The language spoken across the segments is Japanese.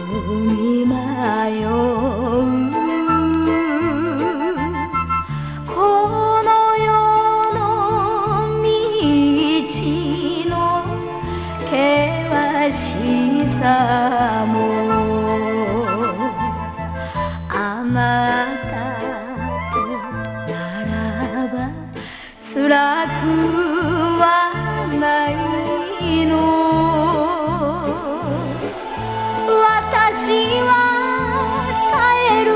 み迷うこの世の道の険しさもあなたとならば辛くはないの私は耐える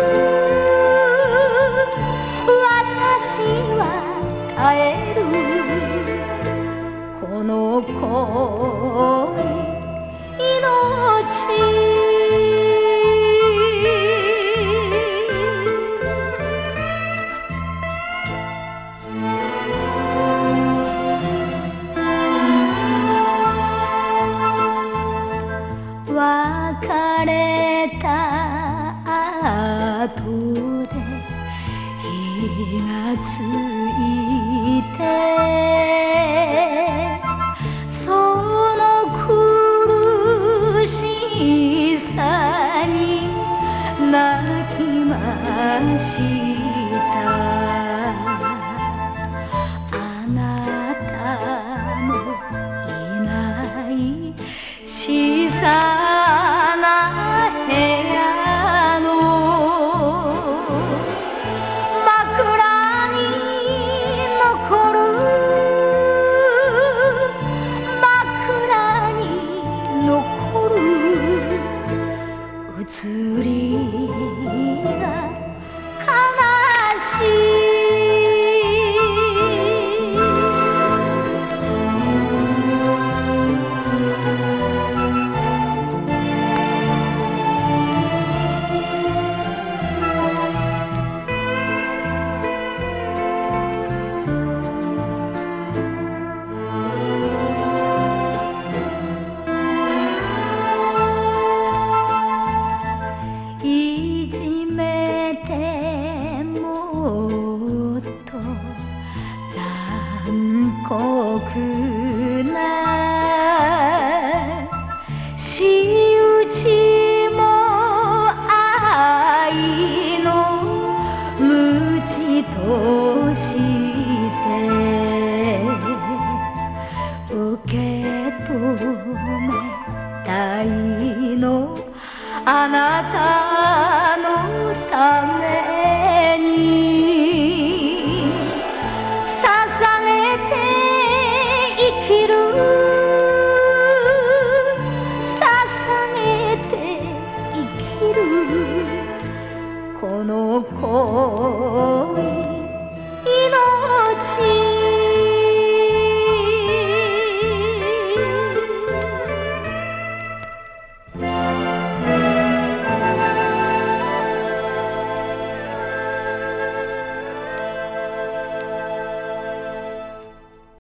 私は耐えるこの恋別れた後で火がついてその苦しさに泣きましたあなたのいない小さな部屋の枕に残る枕に残る移りが悲しいいじめてもっと残酷な仕打ちも愛の無知として受け止めたいのあなた